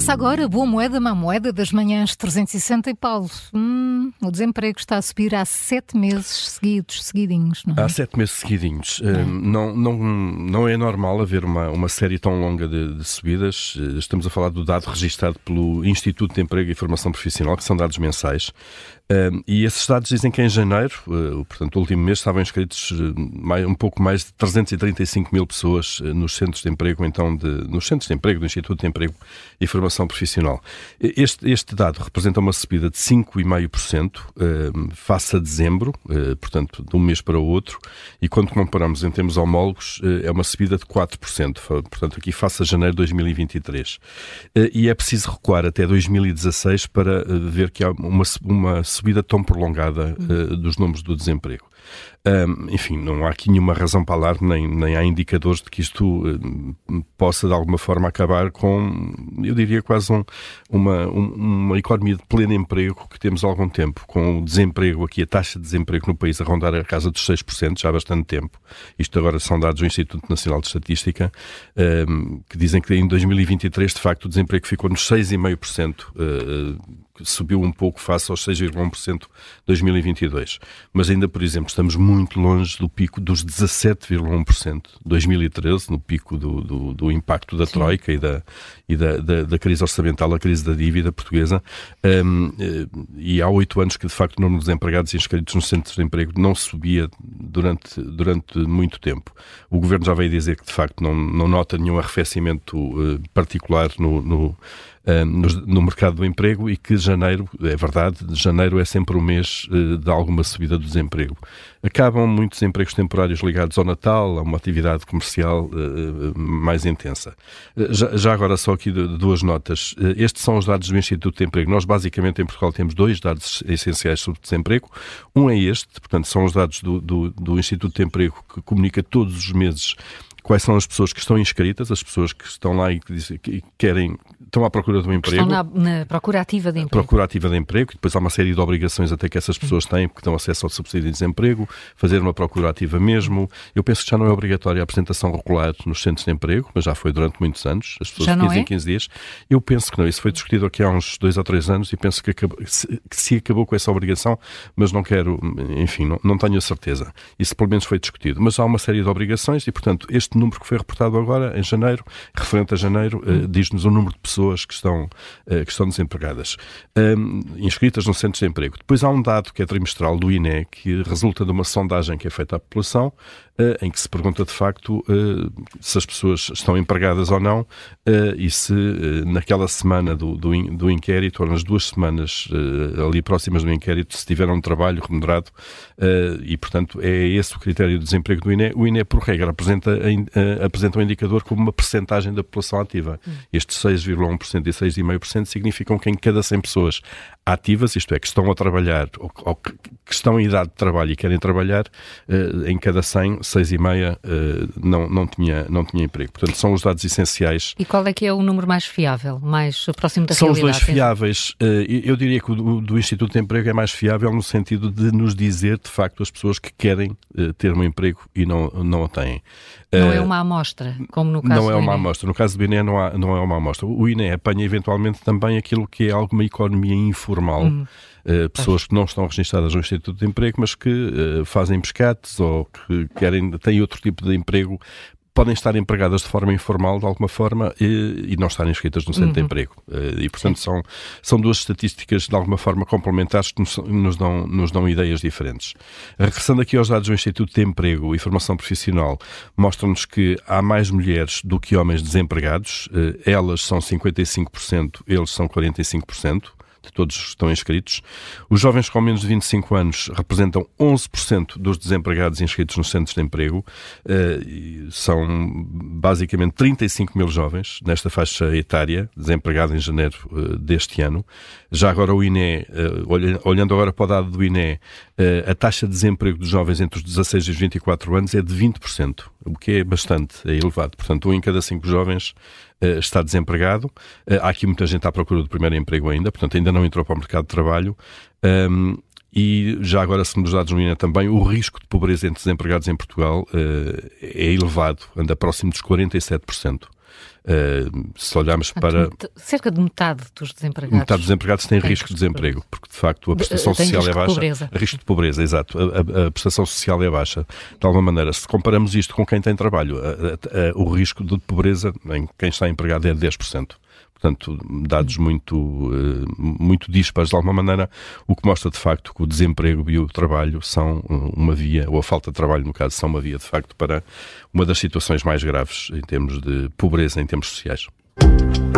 Começa agora a boa moeda, má moeda das manhãs 360 e Paulo. O desemprego está a subir há 7 meses seguidinhos, não é? Há 7 meses seguidinhos. Não é normal haver uma série tão longa de subidas. Estamos a falar do dado registado pelo Instituto de Emprego e Formação Profissional, que são dados mensais. E esses dados dizem que em janeiro, portanto, o último mês, estavam inscritos um pouco mais de 335 mil pessoas nos centros de emprego, nos centros de emprego do Instituto de Emprego e Formação Profissional. Este dado representa uma subida de 5,5% face a dezembro, portanto, de um mês para o outro, e quando comparamos em termos homólogos, é uma subida de 4%, portanto, aqui face a janeiro de 2023. E é preciso recuar até 2016 para ver que há uma subida tão prolongada dos números do desemprego. Enfim, não há aqui nenhuma razão para alarme, nem há indicadores de que isto possa de alguma forma acabar com, eu diria, quase uma economia de pleno emprego que temos há algum tempo, com o desemprego aqui, a taxa de desemprego no país a rondar a casa dos 6% já há bastante tempo. Isto agora são dados do Instituto Nacional de Estatística, que dizem que em 2023 de facto o desemprego ficou nos 6,5%, subiu um pouco face aos 6,1% de 2022. Mas ainda, por exemplo, estamos muito longe do pico dos 17,1% de 2013, no pico do impacto da Troika e da crise orçamental, a crise da dívida portuguesa. E há 8 anos que, de facto, o número de desempregados inscritos nos centros de emprego não subia durante muito tempo. O Governo já veio dizer que, de facto, não nota nenhum arrefecimento particular no mercado do emprego e que janeiro, é verdade, janeiro é sempre o mês de alguma subida do desemprego. Acabam muitos empregos temporários ligados ao Natal, a uma atividade comercial mais intensa. Já agora só aqui duas notas. Estes são os dados do Instituto de Emprego. Nós basicamente em Portugal temos 2 dados essenciais sobre desemprego. Um é este, portanto são os dados do Instituto de Emprego que comunica todos os meses quais são as pessoas que estão inscritas, as pessoas que estão lá e que estão à procura de um emprego. Estão na procura ativa de emprego. Procura ativa de emprego, e depois há uma série de obrigações até que essas pessoas têm, porque dão acesso ao subsídio de desemprego, fazer uma procura ativa mesmo. Eu penso que já não é obrigatória a apresentação regular nos centros de emprego, mas já foi durante muitos anos, as pessoas de 15 em 15 dias. Eu penso que não, isso foi discutido aqui há uns 2 ou 3 anos e penso que se acabou com essa obrigação, mas não quero, enfim, não tenho a certeza. Isso pelo menos foi discutido. Mas há uma série de obrigações e, portanto, este número que foi reportado agora, em janeiro, referente a janeiro, diz-nos o número de pessoas que estão desempregadas, inscritas nos centros de emprego. Depois há um dado que é trimestral do INE, que resulta de uma sondagem que é feita à população, em que se pergunta de facto se as pessoas estão empregadas ou não, e se naquela semana do inquérito, ou nas 2 semanas ali próximas do inquérito, se tiveram um trabalho remunerado, e portanto é esse o critério de desemprego do INE. O INE, por regra, apresenta um indicador como uma percentagem da população ativa. Estes 6,1% e 6,5% significam que em cada 100 pessoas ativas, isto é, que estão a trabalhar ou que estão em idade de trabalho e querem trabalhar, em cada 100, 6,5 não tinha emprego. Portanto, são os dados essenciais. E qual é que é o número mais fiável, mais próximo da realidade? São os 2 fiáveis. Eu diria que o do Instituto de Emprego é mais fiável no sentido de nos dizer, de facto, as pessoas que querem ter um emprego e não o têm. Não é uma amostra, como no caso do INE? Não é uma amostra. No caso do INE não é uma amostra. O INE apanha eventualmente também aquilo que é alguma economia informal. Pessoas que não estão registadas no Instituto de Emprego, mas que fazem pescates ou que têm outro tipo de emprego, podem estar empregadas de forma informal, de alguma forma, e não estarem inscritas no centro de emprego. E, portanto, são 2 estatísticas, de alguma forma, complementares que nos dão ideias diferentes. Regressando aqui aos dados do Instituto de Emprego e Formação Profissional, mostram-nos que há mais mulheres do que homens desempregados. Elas são 55%, eles são 45%. De todos que estão inscritos. Os jovens com menos de 25 anos representam 11% dos desempregados inscritos nos centros de emprego. São basicamente 35 mil jovens nesta faixa etária, desempregados em janeiro deste ano. Já agora o INE, olhando agora para o dado do INE, a taxa de desemprego dos jovens entre os 16 e os 24 anos é de 20%, o que é bastante elevado. Portanto, 1 em cada 5 jovens está desempregado. Há aqui muita gente à procura do primeiro emprego ainda, portanto ainda não entrou para o mercado de trabalho. E já agora, segundo os dados do INE também, o risco de pobreza entre desempregados em Portugal é elevado, anda próximo dos 47%. Se olharmos para... Cerca de metade dos desempregados. Metade dos desempregados têm risco de desemprego, porque de facto a prestação social é baixa. Risco de pobreza, exato. A prestação social é baixa. De alguma maneira, se comparamos isto com quem tem trabalho, o risco de pobreza em quem está empregado é 10%. Portanto, dados muito dispares de alguma maneira, o que mostra de facto que o desemprego e o trabalho são uma via, ou a falta de trabalho no caso, são uma via de facto para uma das situações mais graves em termos de pobreza, em termos sociais.